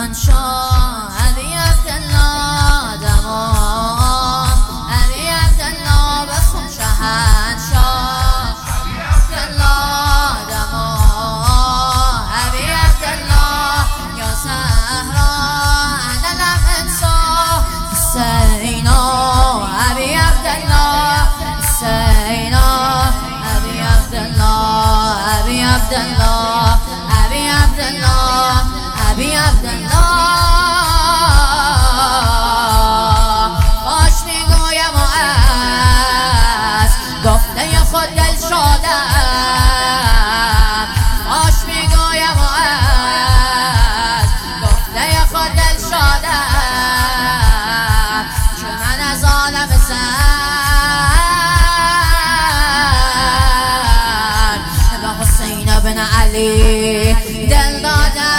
شاهنشاه ابی عبدالله دما ابی عبدالله بخون شاهنشاه عبدالله دما ابی عبدالله یا زهرا انا لم انسى حسینا ابی عبدالله حسینا ابی عبدالله ابی عبدالله ابی عبدالله ابی عبدالله باش میگویم و از گفته خود دل شدم باش میگویم و از گفته خود دل شدم که من از عالم زن به حسین بن علی دل دادم.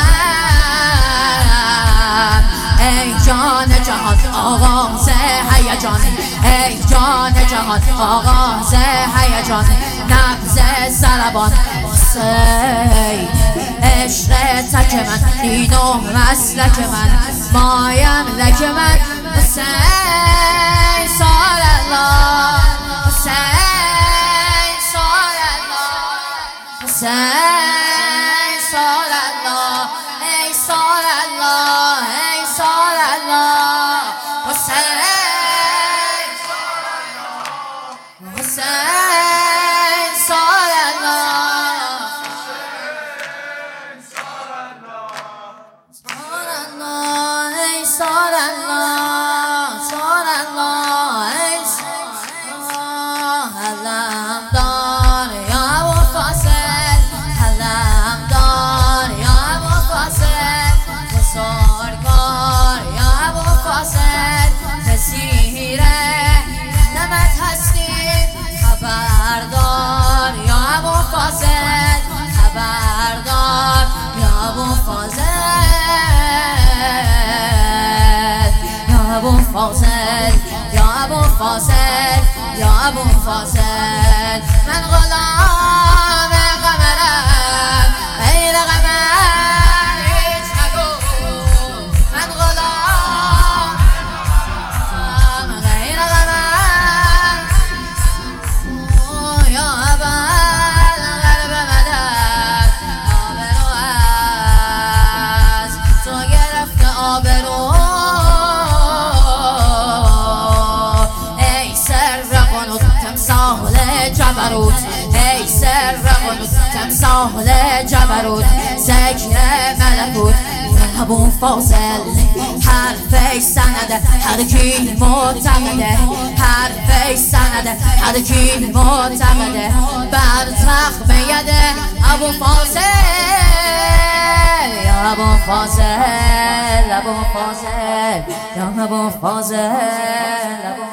ای جان جهان آغاز هیجان ای جان جهان آغاز هیجان نبض ضربان حسین عشق تک من دین و مسلک من مایم لک من حسین سال الله حسین سال الله حسین سال الله ای سال الله ای سال الله حسین حسین سال الله سال الله ای سال الله سال الله ای سال الله علم دار یا ابو فاصل علم دار یا ابو فاصل بزرگوار یا ابو فاصل مسیره نمت هستی خبردار یا ابو فاصل خبردار یا ابو فاصل یا ابو فاصل یا ابو فاصل یا ابو فاصل من غلام قمرم غیر قمر هیچ نگو من غلام غیر قمر یا ابل غرب مدد آبرو از تو گرفته آبرو ای سر قنوت تمثال جبروت ای سر قنوت تمثال جبروت ذکر ملکوت ابو فاصل حرف سنده هر کی معتقده حرف سنده هر کی معتقده بر تخت بیده ابو فاصل یا ابو فاصل ابو فاصل یا ابو فاصل